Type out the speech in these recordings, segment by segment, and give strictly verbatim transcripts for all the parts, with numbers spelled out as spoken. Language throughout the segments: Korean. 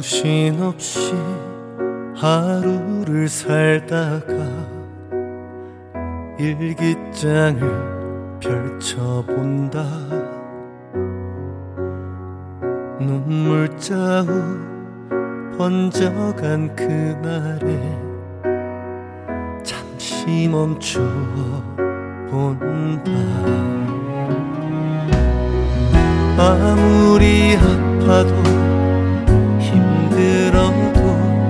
정신없이 하루를 살다가 일기장을 펼쳐본다. 눈물자국 번져간 그날에 잠시 멈추어 본다. 아무리 아파도 힘들어도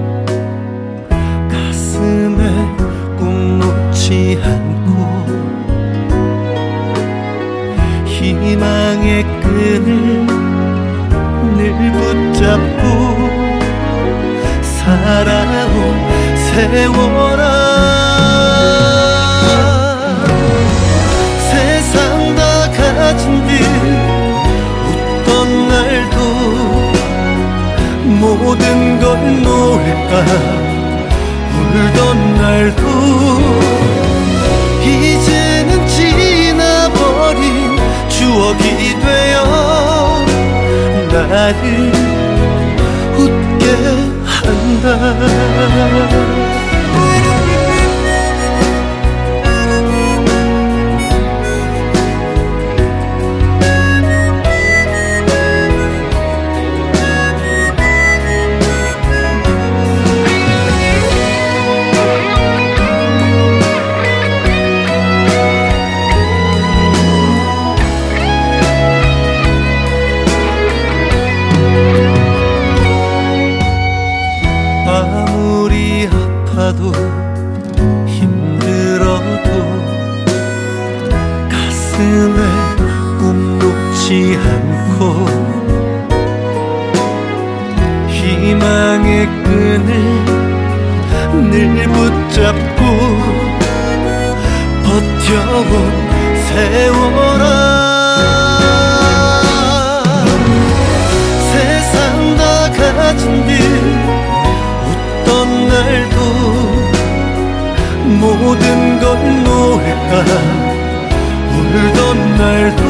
가슴에 꾹 놓지 않고 희망의 끈을 늘 붙잡고 살아온 세월아, 세상 다 가진 듯 웃던 날도 모든 걸 놓을까 울던 날도 이제는 지나버린 추억이 되어 나를 웃게 한다. 아무리 아파도 힘들어도 가슴에 꾹 놓지 않고 희망의 끈을 늘 붙잡고 버텨온 세월아, 세상 다 가진 듯 웃던 날도 모든 걸 놓을까 울던 날도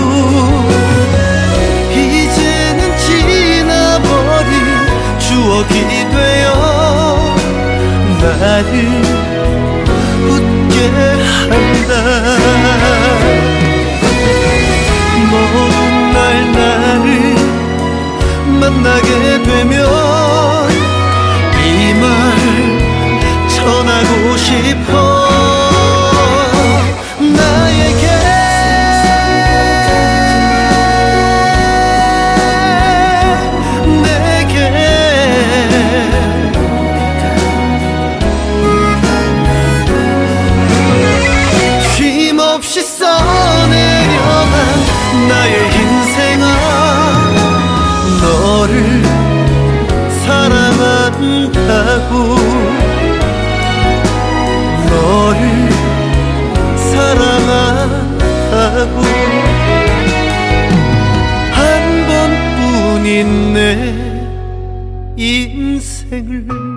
이제는 지나버린 추억이 되어 나를 웃게 한다. 먼 날 나를 만나게 되면 이 말 전하고 싶어. 나에게 내게 쉼없이 써내려간 나의 인생아, 너를 사랑한다고, 너를 사랑한다고. 한 번뿐인 내 인생을